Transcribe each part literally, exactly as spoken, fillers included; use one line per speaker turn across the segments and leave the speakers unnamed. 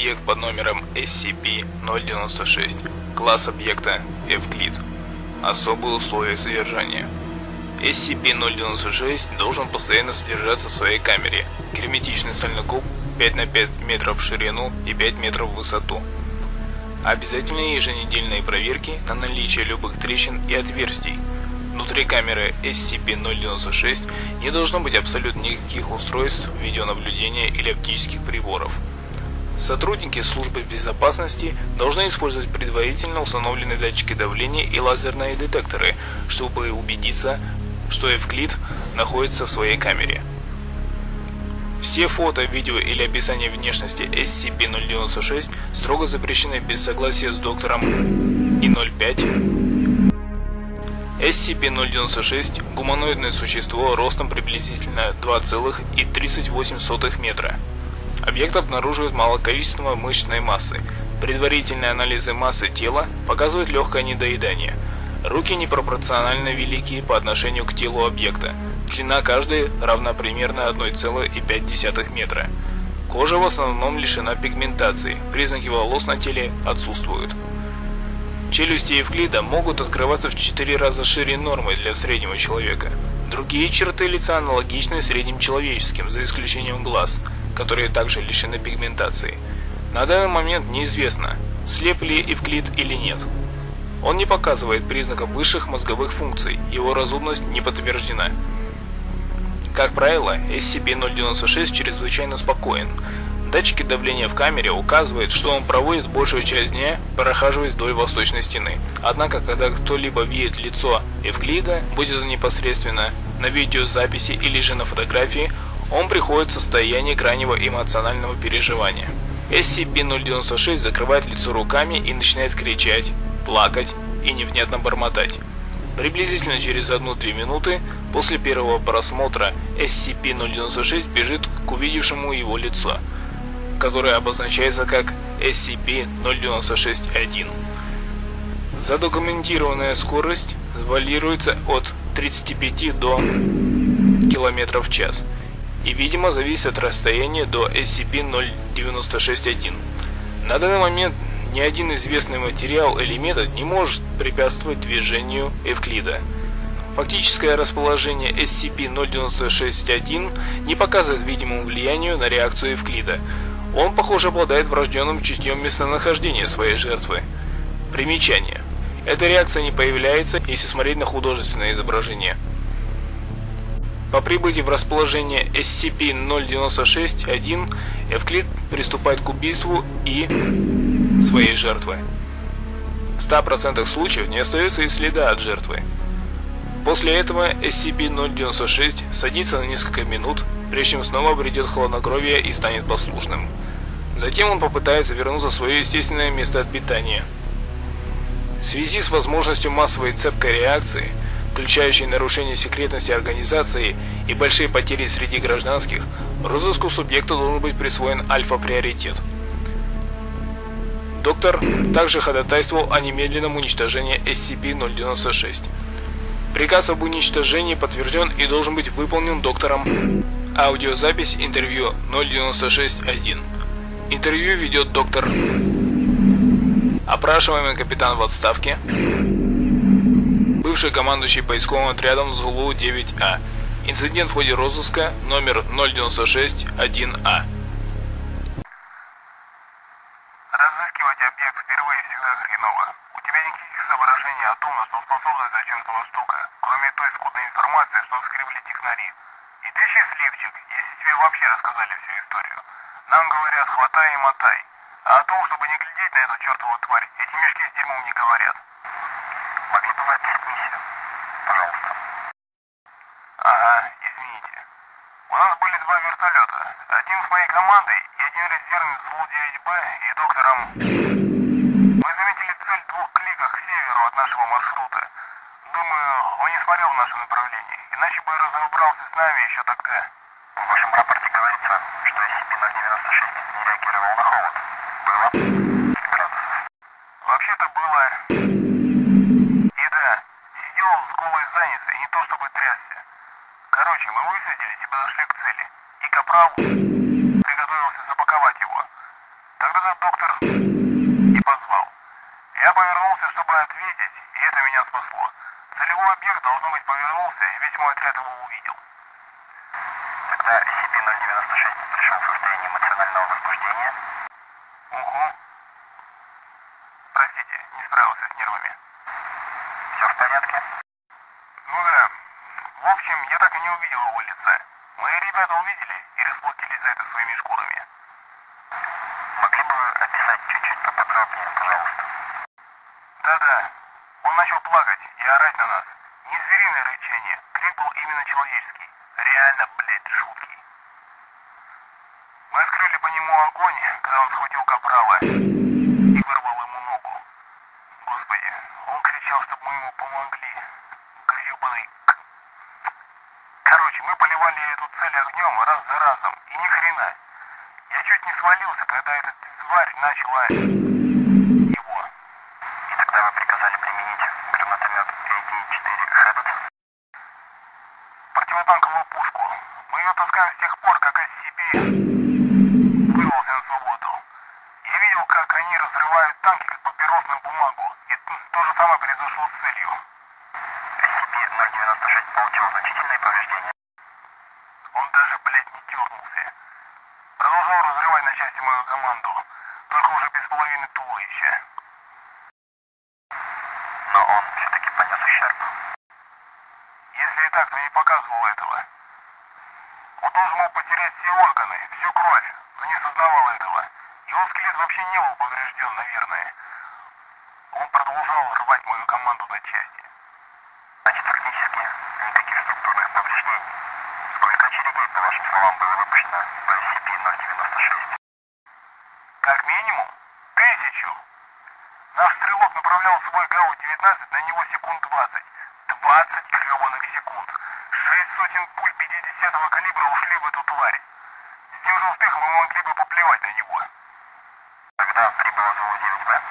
объект под номером эс си пи ноль девяносто шесть. Класс объекта Эвклид. Особые условия содержания. эс си пи ноль девяносто шесть должен постоянно содержаться в своей камере. Герметичный стальной куб пять на пять метров в ширину и пять метров в высоту. Обязательные еженедельные проверки на наличие любых трещин и отверстий. Внутри камеры эс си пи ноль девяносто шесть не должно быть абсолютно никаких устройств видеонаблюдения или оптических приборов. Сотрудники службы безопасности должны использовать предварительно установленные датчики давления и лазерные детекторы, чтобы убедиться, что Эвклид находится в своей камере. Все фото, видео или описание внешности эс си пи ноль девяносто шесть строго запрещены без согласия с доктором И ноль пять. эс си пи ноль девяносто шесть – гуманоидное существо ростом приблизительно два целых тридцать восемь сотых метра. Объект обнаруживает мало количества мышечной массы. Предварительные анализы массы тела показывают легкое недоедание. Руки непропорционально велики по отношению к телу объекта. Длина каждой равна примерно одной целой пяти десятых метра. Кожа в основном лишена пигментации, признаки волос на теле отсутствуют. Челюсти Эвклида могут открываться в четыре раза шире нормы для среднего человека. Другие черты лица аналогичны средним человеческим, за исключением глаз, которые также лишены пигментации. На данный момент неизвестно, слеп ли Эвклид или нет. Он не показывает признаков высших мозговых функций, его разумность не подтверждена. Как правило, эс си пи ноль девяносто шесть чрезвычайно спокоен. Датчики давления в камере указывают, что он проводит большую часть дня, прохаживаясь вдоль восточной стены. Однако, когда кто-либо видит лицо Эвклида, будь это непосредственно на видеозаписи или же на фотографии, он приходит в состояние крайнего эмоционального переживания. эс си пи ноль девяносто шесть закрывает лицо руками и начинает кричать, плакать и невнятно бормотать. Приблизительно через одну-две минуты после первого просмотра эс си пи ноль девяносто шесть бежит к увидевшему его лицо, которое обозначается как эс си пи ноль девяносто шесть один. Задокументированная скорость варьируется от тридцати пяти до километров в час и, видимо, зависит от расстояния до эс си пи ноль девяносто шесть один. На данный момент ни один известный материал или метод не может препятствовать движению Эвклида. Фактическое расположение эс си пи ноль девяносто шесть один не показывает видимому влиянию на реакцию Эвклида. Он, похоже, обладает врожденным чутьем местонахождения своей жертвы. Примечание. Эта реакция не появляется, если смотреть на художественное изображение. По прибытии в расположение эс си пи ноль девяносто шесть один Эвклид приступает к убийству и своей жертвы. В ста процентах случаев не остается и следа от жертвы. После этого эс си пи ноль девяносто шесть садится на несколько минут, прежде чем снова обретет хладнокровие и станет послушным. Затем он попытается вернуться в свое естественное место обитания. В связи с возможностью массовой цепкой реакции, включающей нарушение секретности организации и большие потери среди гражданских, розыску субъекта должен быть присвоен альфа-приоритет. Доктор также ходатайствовал о немедленном уничтожении эс си пи ноль девяносто шесть. Приказ об уничтожении подтвержден и должен быть выполнен доктором. Аудиозапись интервью ноль девяносто шесть один. Интервью ведет доктор. Опрашиваемый капитан в отставке, бывший командующий поисковым отрядом Зулу девять А. Инцидент в ходе розыска номер ноль девяносто шесть один А.
Разыскивать объект впервые всегда хреново. У тебя никаких соображений о том, на что способна эта чертова штука, кроме той скудной информации, что скребли технари. И ты счастливчик, если тебе вообще рассказали всю историю. Нам говорят, хватай и мотай. А о том, чтобы не глядеть на эту чертову тварь, эти мешки с дерьмом не говорят. Могли бы вы отнестись, пожалуйста. Ага, извините. У нас были два вертолета. Один с моей командой и один резервный с Зулу девять Б и доктором. Мы заметили цель в двух кликах к северу от нашего маршрута. Думаю, он не смотрел в наше направление, иначе бы разобрался с нами еще тогда. В вашем рапорте говорится, что эс си пи ноль девяносто шесть не реагировал на холод. Было? Градусов. Вообще-то было. И да, сидел с голой задницей, не то чтобы трясся. Короче, мы высадились и подошли к цели. И капрал приготовился запаковать его. Тогда весь мой отряд его увидел.
Тогда эс си пи ноль девяносто шесть пришел в состояние эмоционального возбуждения.
Угу. Простите, не справился с нервами.
Все в порядке?
Ну да. В общем, я так и не увидел его лица. Мои ребята увидели и расплатились за это своими шкурами.
Могли бы вы описать чуть-чуть поподробнее, пожалуйста?
Да-да. Он начал плакать и орать на нас. Не звериное рычание. Крик был именно человеческий. Реально, блядь, жуткий. Мы открыли по нему огонь, когда он схватил капрала и вырвал ему ногу. Господи, он кричал, чтобы мы ему помогли. Гребаный... Короче, мы поливали эту цель огнем раз за разом, и ни хрена. Я чуть не свалился, когда эта тварь начала его.
И тогда вы приказали применить гранатомет эй ди четыре Хэббет?
Противотанковую пушку. Мы ее таскаем с тех пор, как эс си пи вырвался на свободу. Я видел, как они разрывают танки, как папиросную бумагу. И то же самое произошло с целью.
эс си пи ноль девяносто шесть получил значительные повреждения.
Он даже, блядь, не дернулся. Продолжал разрывать на части мою команду, только уже без половины туловища.
Но он все-таки понес ущерб.
Если и так, то не показывал этого. Он должен был потерять все органы, всю кровь, но не сознавал этого. Его скелет вообще не был поврежден, наверное. Он продолжал рвать мою команду на части.
Значит, фактически никаких структурных повреждений. Сколько очередей, по вашим словам, было выпущено по эс си пи ноль девяносто шесть?
Как минимум тысячу. Наш стрелок направлял свой ГАУ девятнадцать на него секунд двадцать. двадцать гребаных секунд. Шесть сотен пуль пятидесятого калибра ушли в эту тварь. С тем же успехом мы могли бы поплевать на него.
Тогда прибыло ЗУ девять бэ?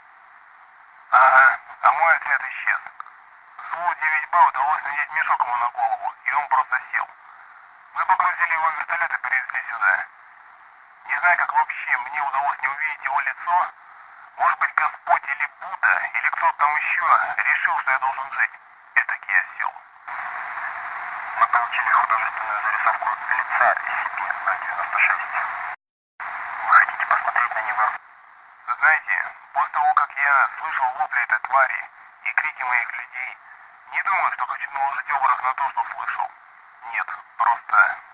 Ага, а мой отряд исчез. ЗУ девять бэ удалось надеть мешок ему на голову, и он просто сел. Мы погрузили его в вертолет и перевезли сюда. Не знаю, как вообще мне удалось не увидеть его лицо. Может быть, Господь или Будда, или кто-то там еще решил, что я должен жить. Этакий осел.
Мы получили художественную зарисовку лица эс си пи ноль девяносто шесть. Вы хотите посмотреть на него?
Знаете, после того, как я слышал вопли этой твари и крики моих людей, не думаю, что хочу наложить образ на то, что слышал. Нет, просто